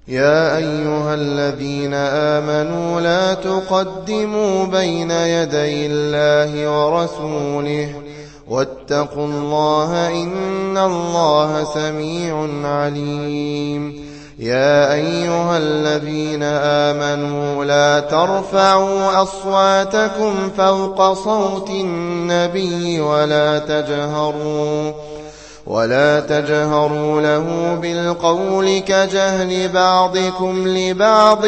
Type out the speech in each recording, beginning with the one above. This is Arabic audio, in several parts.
يا أيها الذين آمنوا لا تقدموا بين يدي الله ورسوله واتقوا الله إن الله سميع عليم. يا أيها الذين آمنوا لا ترفعوا أصواتكم فوق صوت النبي ولا تجهروا له بالقول كجهل بعضكم لبعض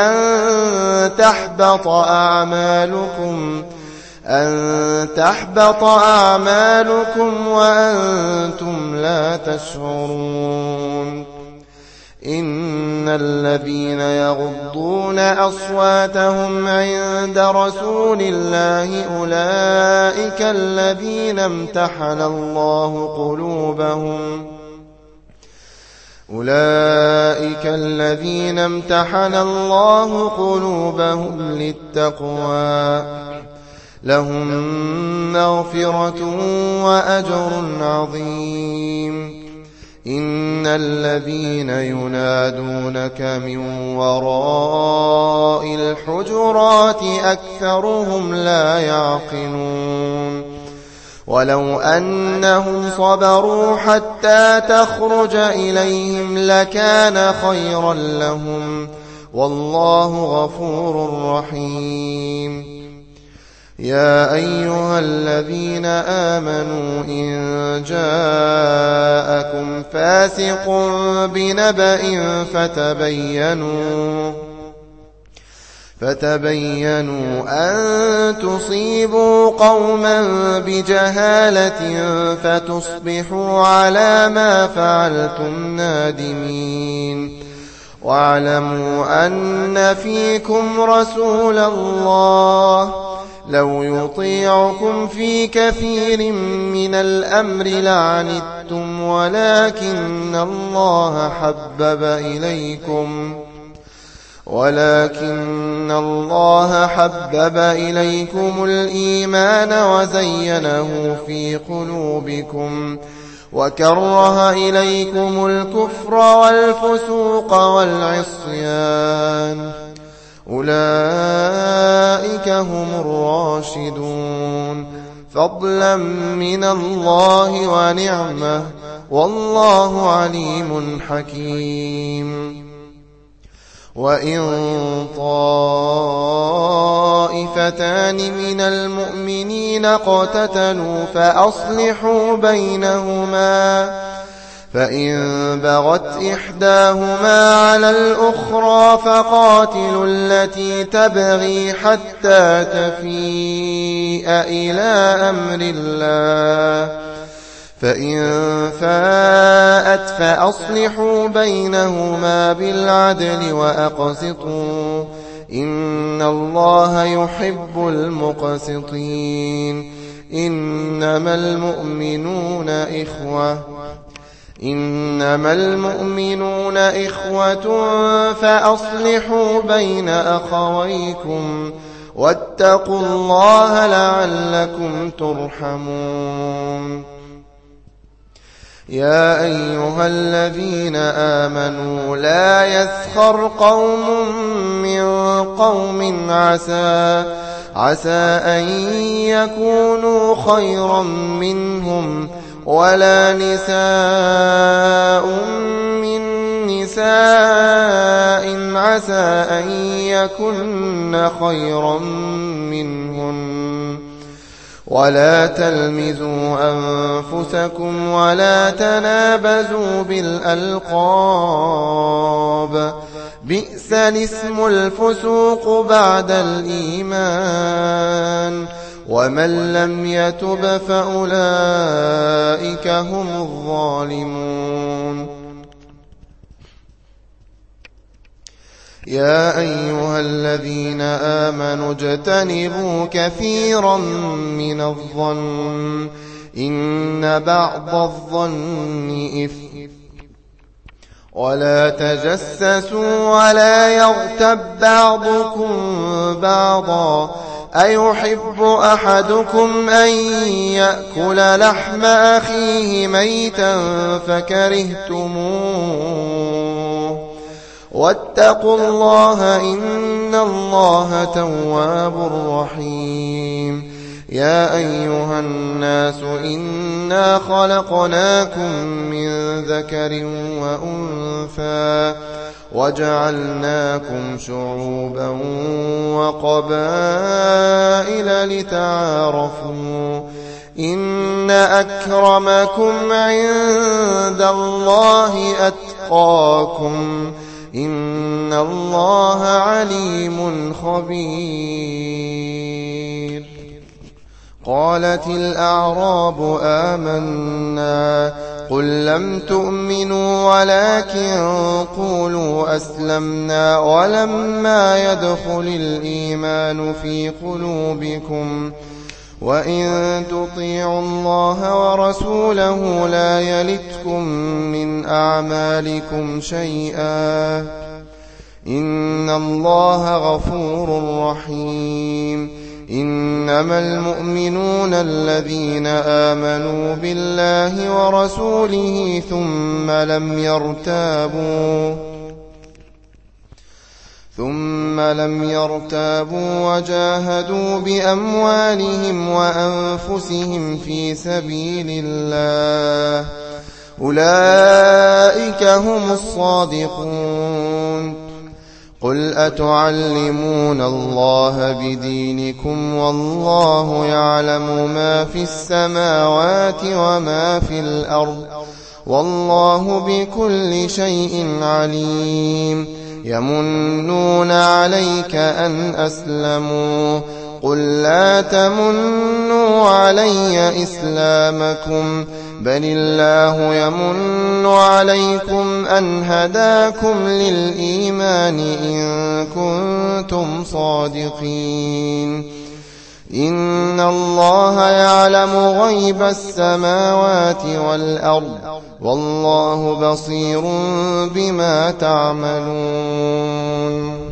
أن تحبط أعمالكم وأنتم لا تشعرون. إن الذين يغضون أصواتهم عند رسول الله أولئك الذين امتحن الله قلوبهم للتقوى لهم مغفرة وأجر عظيم. إن الذين ينادونك من وراء الحجرات أكثرهم لا يعقلون. ولو أنهم صبروا حتى تخرج إليهم لكان خيرا لهم والله غفور رحيم. يا أيها الذين آمنوا إن جاءكم فاسق بنبأ فتبينوا أن تصيبوا قوما بجهالة فتصبحوا على ما فعلتم نادمين. واعلموا أن فيكم رسول الله لو يطيعكم في كثير من الأمر لعنتم ولكن الله حبب إليكم الإيمان وزينه في قلوبكم وكره إليكم الكفر والفسوق والعصيان أولئك هم الراشدون فضلا من الله ونعمة والله عليم حكيم. وإن طائفتان من المؤمنين اقتتلوا فأصلحوا بينهما فإن بغت إحداهما على الأخرى فقاتلوا التي تبغي حتى تفيء إلى أمر الله فإن فاءت فأصلحوا بينهما بالعدل وأقسطوا إن الله يحب المقسطين. إنما المؤمنون إخوة فأصلحوا بين أخويكم واتقوا الله لعلكم ترحمون. يا أيها الذين آمنوا لا يسخر قوم من قوم عسى أن يكونوا خيرا منهم ولا نساء من نساء عسى أن يكن خيرا منهن ولا تلمزوا أنفسكم ولا تنابزوا بالألقاب بئس الاسم الفسوق بعد الإيمان ومن لم يتب فأولئك هم الظالمون. يا أيها الذين آمنوا اجتنبوا كثيرا من الظن إن بعض الظن إثم ولا تجسسوا ولا يغتب بعضكم بعضا أيحب أحدكم أن يأكل لحم أخيه ميتا فكرهتموه واتقوا الله إن الله تواب رحيم. يا أيها الناس إنا خلقناكم من ذكر وأنثى وجعلناكم شعوبا وقبائل لتعارفوا إن أكرمكم عند الله أتقاكم إن الله عليم خبير. قالت الأعراب آمنا قل لم تؤمنوا ولكن قولوا أسلمنا ولما يدخل الإيمان في قلوبكم وإن تطيعوا الله ورسوله لا يلتكم من أعمالكم شيئا إن الله غفور رحيم. إنما المؤمنون الذين آمنوا بالله ورسوله ثم لم يرتابوا وجاهدوا بأموالهم وأنفسهم في سبيل الله أولئك هم الصادقون. قل أتعلمون الله بدينكم والله يعلم ما في السماوات وما في الأرض والله بكل شيء عليم. يمنون عليك أن أسلموا قل لا تمنوا علي إسلامكم بل الله يمن عليكم أن هداكم للإيمان إن كنتم صادقين. إن الله يعلم غيب السماوات والأرض والله بصير بما تعملون.